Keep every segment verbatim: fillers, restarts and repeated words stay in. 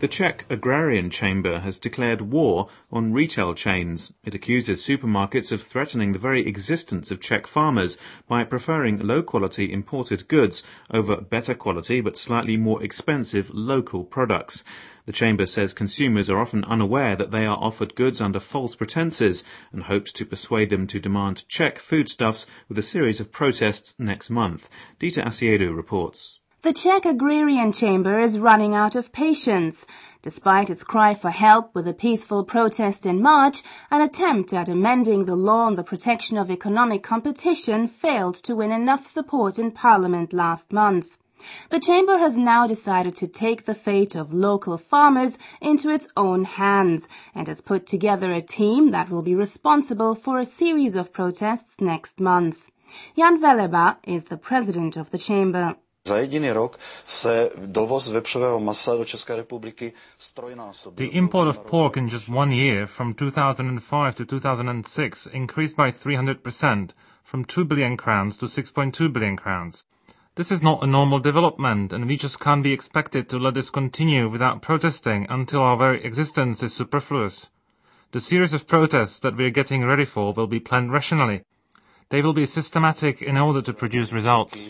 The Czech Agrarian Chamber has declared war on retail chains. It accuses supermarkets of threatening the very existence of Czech farmers by preferring low-quality imported goods over better quality but slightly more expensive local products. The Chamber says consumers are often unaware that they are offered goods under false pretenses and hopes to persuade them to demand Czech foodstuffs with a series of protests next month. Dita Asiedu reports. The Czech Agrarian Chamber is running out of patience. Despite its cry for help with a peaceful protest in March, an attempt at amending the law on the protection of economic competition failed to win enough support in Parliament last month. The Chamber has now decided to take the fate of local farmers into its own hands and has put together a team that will be responsible for a series of protests next month. Jan Veleba is the president of the Chamber. The import of pork in just one year, from two thousand five to two thousand six, increased by three hundred percent, from two billion crowns to six point two billion crowns. This is not a normal development, and we just can't be expected to let this continue without protesting until our very existence is superfluous. The series of protests that we are getting ready for will be planned rationally. They will be systematic in order to produce results.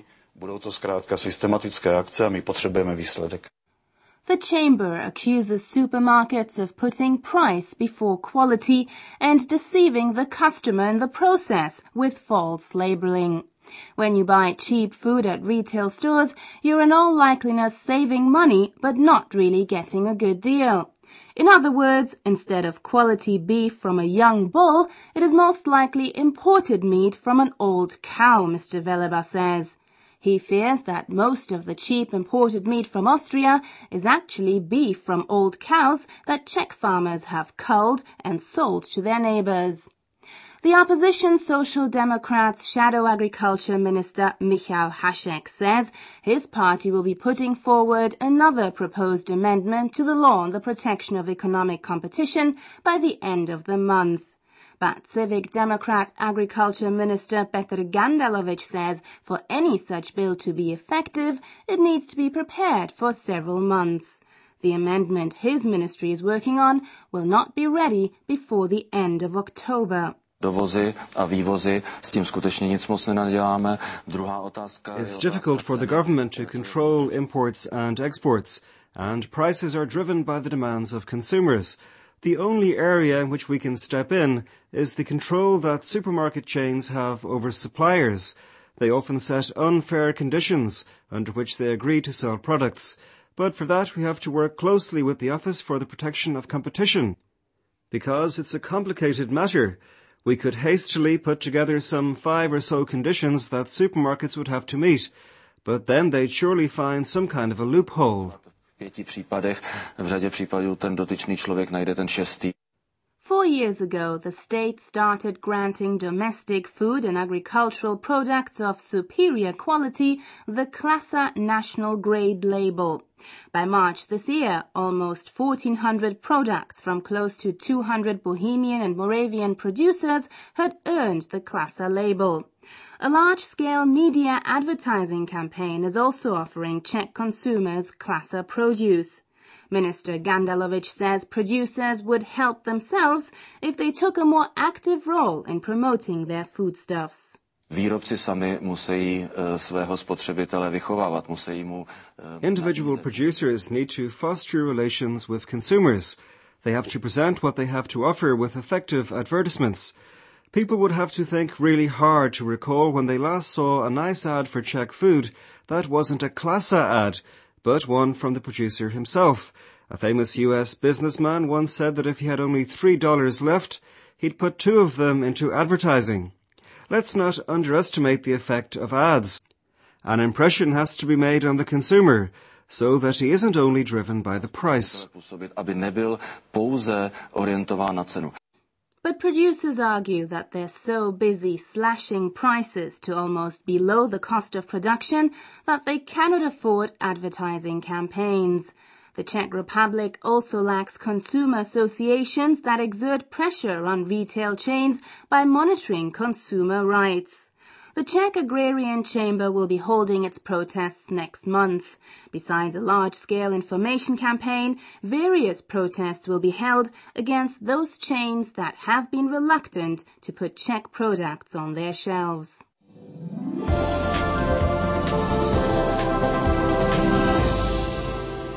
The Chamber accuses supermarkets of putting price before quality and deceiving the customer in the process with false labeling. When you buy cheap food at retail stores, you're in all likeliness saving money but not really getting a good deal. In other words, instead of quality beef from a young bull, it is most likely imported meat from an old cow, Mister Veleba says. He fears that most of the cheap imported meat from Austria is actually beef from old cows that Czech farmers have culled and sold to their neighbors. The opposition Social Democrats' Shadow Agriculture Minister Michal Hašek says his party will be putting forward another proposed amendment to the law on the protection of economic competition by the end of the month. But Civic Democrat Agriculture Minister Petr Gandelovic says for any such bill to be effective, it needs to be prepared for several months. The amendment his ministry is working on will not be ready before the end of October. It's difficult for the government to control imports and exports, and prices are driven by the demands of consumers. The only area in which we can step in is the control that supermarket chains have over suppliers. They often set unfair conditions under which they agree to sell products. But for that we have to work closely with the Office for the Protection of Competition. Because it's a complicated matter, we could hastily put together some five or so conditions that supermarkets would have to meet, but then they'd surely find some kind of a loophole. Four years ago, the state started granting domestic food and agricultural products of superior quality the Klasa National Grade label. By March this year, almost fourteen hundred products from close to two hundred Bohemian and Moravian producers had earned the Klasa label. A large-scale media advertising campaign is also offering Czech consumers Klasa produce. Minister Gandelovic says producers would help themselves if they took a more active role in promoting their foodstuffs. Individual producers need to foster relations with consumers. They have to present what they have to offer with effective advertisements. People would have to think really hard to recall when they last saw a nice ad for Czech food that wasn't a Klasa ad, but one from the producer himself. A famous U S businessman once said that if he had only three dollars left, he'd put two of them into advertising. Let's not underestimate the effect of ads. An impression has to be made on the consumer, so that he isn't only driven by the price. But producers argue that they're so busy slashing prices to almost below the cost of production that they cannot afford advertising campaigns. The Czech Republic also lacks consumer associations that exert pressure on retail chains by monitoring consumer rights. The Czech Agrarian Chamber will be holding its protests next month. Besides a large-scale information campaign, various protests will be held against those chains that have been reluctant to put Czech products on their shelves.